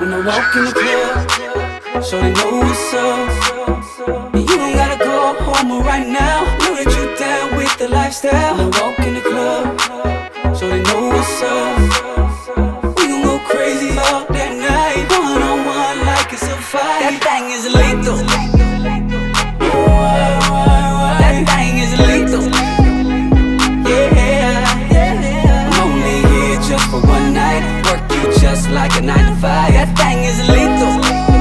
When I walk in the club, so they know what's up. And you don't gotta go home right now. Know that you down with the lifestyle. When I walk in the club, so they know what's up. We gon' go crazy all that night, one on one like it's a fight. That thing is lethal. That thing is lethal. Yeah, I'm only here just for one night. Work you just like a 9 to 5. That thing is lethal.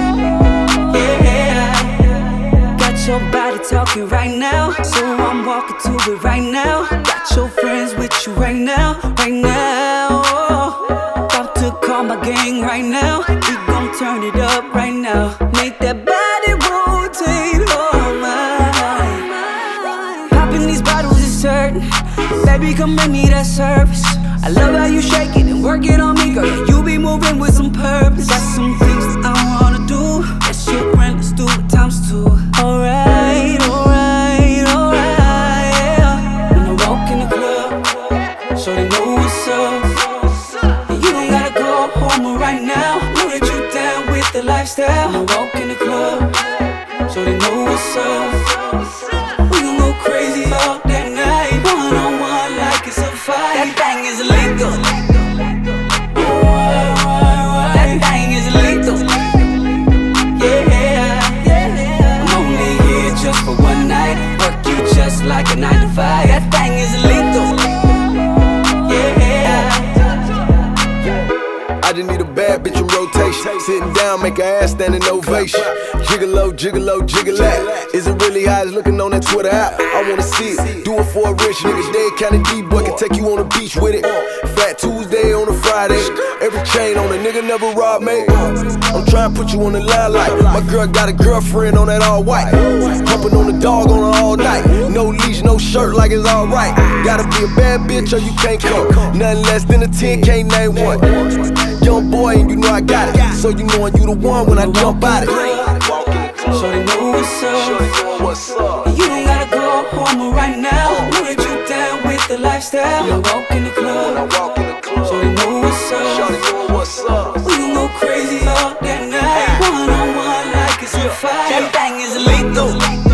Yeah, got your body talking right now, so I'm walking to it right now. Got your friends with you right now, right now. About to call my gang right now. We gon' turn it up right now. Make that body rotate, oh my. Popping these bottles is certain. Baby, come and need that service. I love how you shake it and work it on me, girl. Yeah, you be moving with some purpose. Got some things that I wanna do. That's your friend, let's do it times 2. Alright, alright, alright, yeah. When I walk in the club, so they know what's up. And you don't gotta go home right now. Know that you down with the lifestyle. When I walk in the club, so they know what's up. We gon' go crazy all that night, one on one like it's a fight. That thing is lethal. That thing is lethal. Yeah, I'm only here just for one night. Work you just like a 9 to 5. That thing is lethal. Yeah, I just need a bad bitch in rotation. Sitting down, make her ass stand in ovation. Gigolo, gigolo, jiggalette. Is it really how it's looking on that Twitter app? I wanna see it. Do it for a rich nigga. Dead County D-boy can take you on the beach with it. Fat Tuesday on a Friday. Every chain on a nigga never robbed me. I'm trying to put you on the line like my girl got a girlfriend on that all white. Humping on the dog on her all night. No leash, no shirt like it's alright. Gotta be a bad bitch or you can't come. Nothing less than a 10, can't name one. Young boy and you know I got it. So you knowin' you the one when I jump out it. so they know what's up. And you don't gotta go home right now. Know that you down with the lifestyle. When I walk in the club, so they know what's up. We gon' go crazy all that night, one on one like it's a fight. That thing is lethal.